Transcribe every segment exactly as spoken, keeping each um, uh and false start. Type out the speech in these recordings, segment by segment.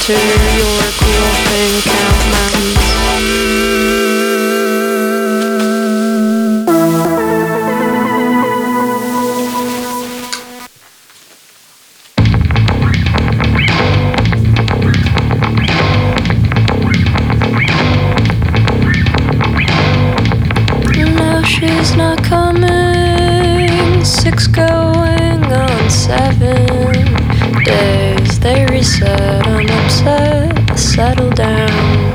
to your cool pink out mountains. She's not coming, six going on seven days. They reset, I'm upset, settle down.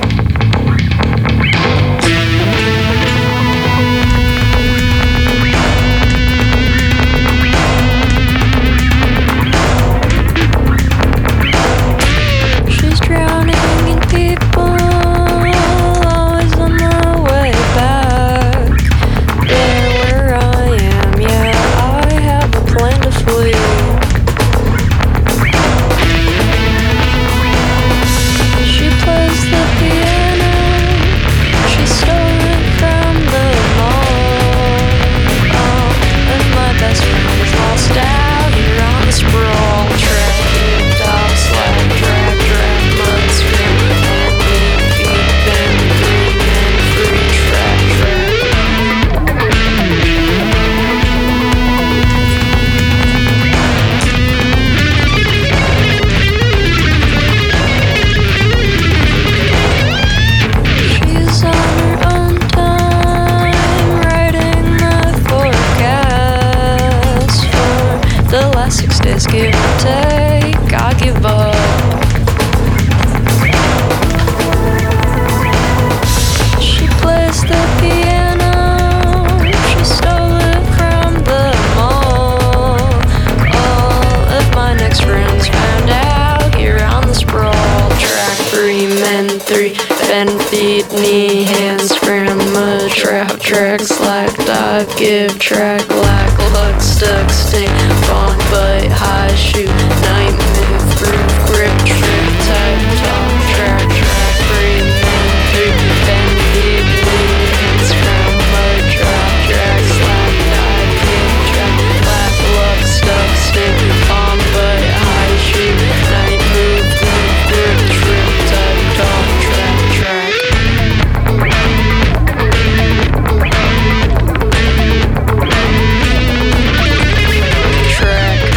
She's drowning in people, always on the way back. There where I am, yeah, I have a plan to flee. She plays the piano, she stole it from the mall. Oh, and my best friend is lost out here on the sprawl track. Top slide, drag, drag, mud, scream, and deep, deep, and green, and free track, track. She's on her own time, writing the forecast for the last six days, give or take, I give up. She plays the piano, she stole it from the mall. All of my next friends found out here on the sprawl track. Three men, three bend feet, knee, hands, grandma, trap, track, slack, dive, give, track, lack, luck, stuck, stink, bond, bite, high, shoot, night, move, groove, grip, trip, tight, top, track, track, three men, three bend feet, knee, hands, grandma, trap, track, slack, dive, give, track, lack, luck, stuck, stink, bond, bite, high, shoot, night, move, groove, grip, trip, tight, top, track, track. Track.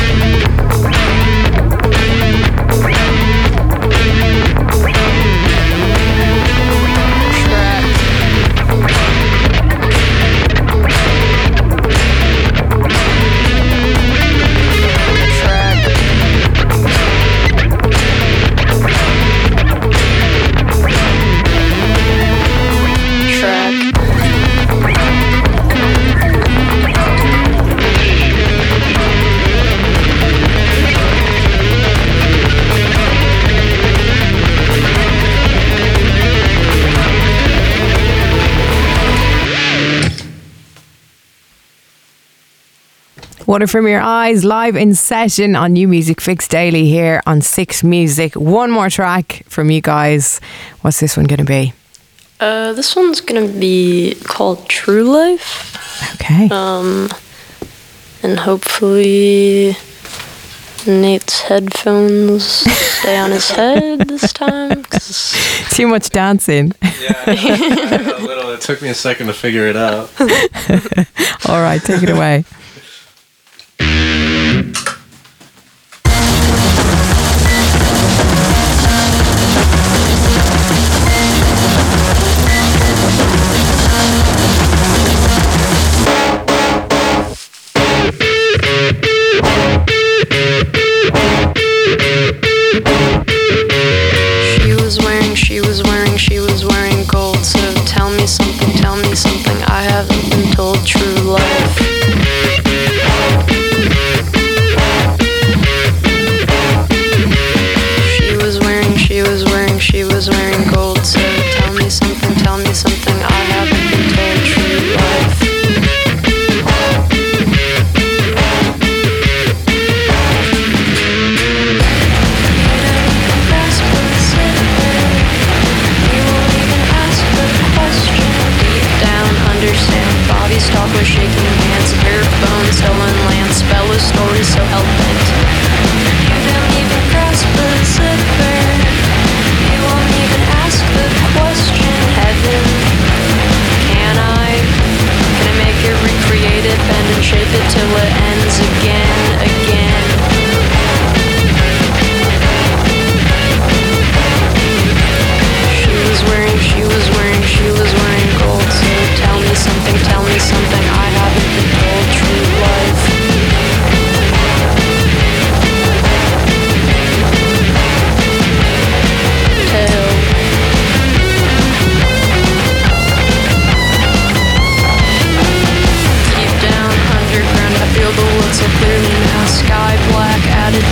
Water From Your Eyes, live in session on New Music Fix Daily here on Six Music. One more track from you guys. What's this one going to be? Uh, this one's gonna be called True Life. Okay. Um, and hopefully Nate's headphones stay on his head this time. 'Cause Too much dancing. Yeah, I had a little. It took me a second to figure it out. All right, take it away. She was wearing, she was wearing, she was wearing gold. So tell me something, tell me something I haven't been told. True life. She was wearing, she was wearing, she was wearing gold. So tell me something, tell me something I haven't been told. True life.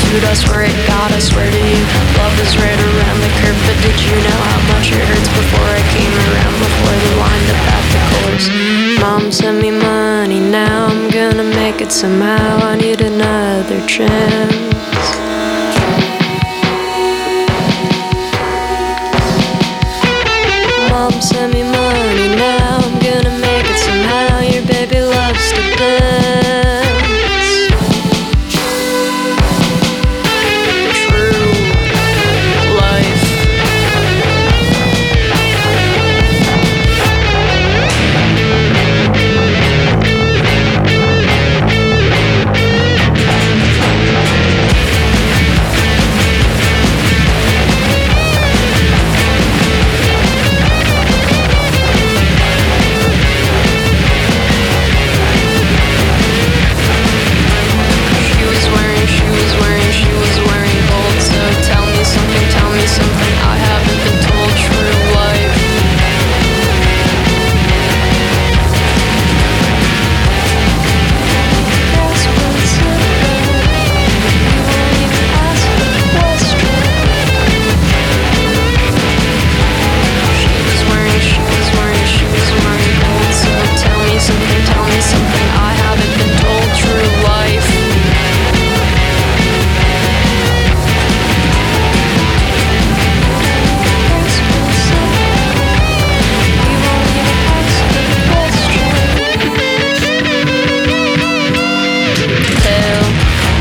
altitude, I swear it, God, I swear to you. Love is right around the curve, but did you know how much it hurts before I came around, before they lined up at the course? Mom sent me money, now I'm gonna make it somehow. I need another chance. Mom sent me money, now I'm gonna make it somehow. Your baby loves to dance. The true life. She was wearing, she was wearing, she was wearing gold. So tell me something, tell me something I haven't been told. True life. That's what's up. You won't even ask a question. She was wearing, she was wearing, she was wearing gold. So tell me something, tell me something I haven't been told. True life. That's what's up. You won't even ask a question. Tell.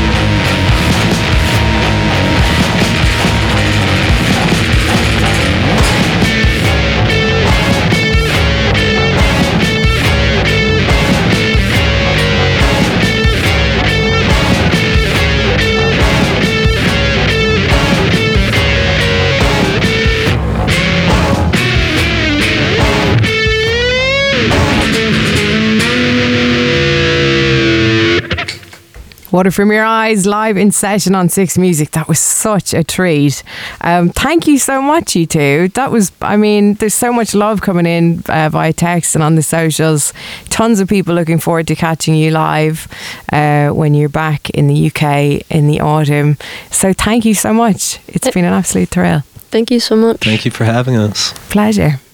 Water From Your Eyes, live in session on Six Music. That was such a treat. Um, thank you so much, you two. That was, I mean, there's so much love coming in uh, via text and on the socials. Tons of people looking forward to catching you live uh, when you're back in the U K in the autumn. So thank you so much. It's been an absolute thrill. Thank you so much. Thank you for having us. Pleasure.